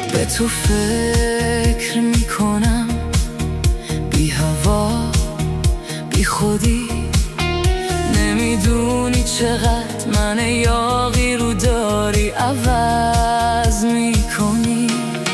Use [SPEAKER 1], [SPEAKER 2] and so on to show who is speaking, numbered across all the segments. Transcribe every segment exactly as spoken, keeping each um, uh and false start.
[SPEAKER 1] به تو فکر میکنم، بی هوا بی خودی. نمیدونی چقدر من یاغی رو داری عوض میکنی.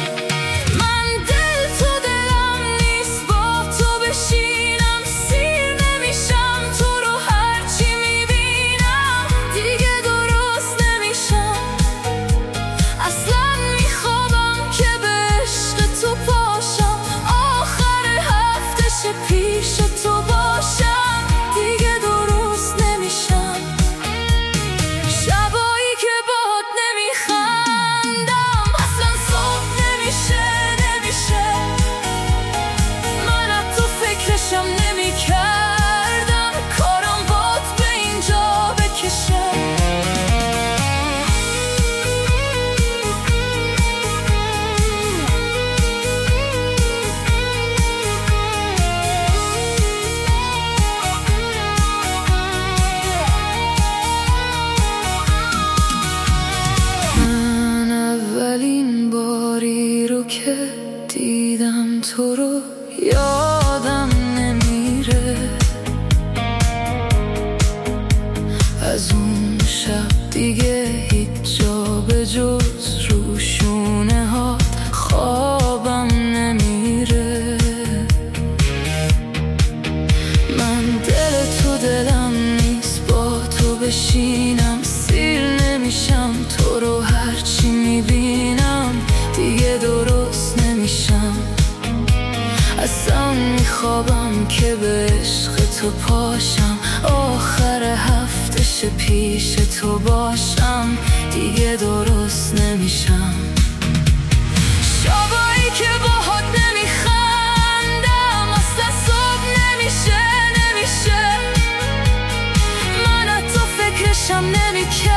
[SPEAKER 1] اولین باری رو که دیدم تو رو یادم نمیره. از اون شب دیگه هیچ جا به جز رو شونه ها خوابم نمیره. من دل تو دلم نیست با تو بشینم، سیر نمیشم تو رو هرچی میبینم دیگه درست نمیشم. اصلا میخوابم که به عشق تو پاشم، آخر هفتش پیش تو باشم دیگه درست نمیشم. شبایی که باهات نمیخندم اصلا صبح نمیشه نمیشه. من حتی فکرشم نمیکنم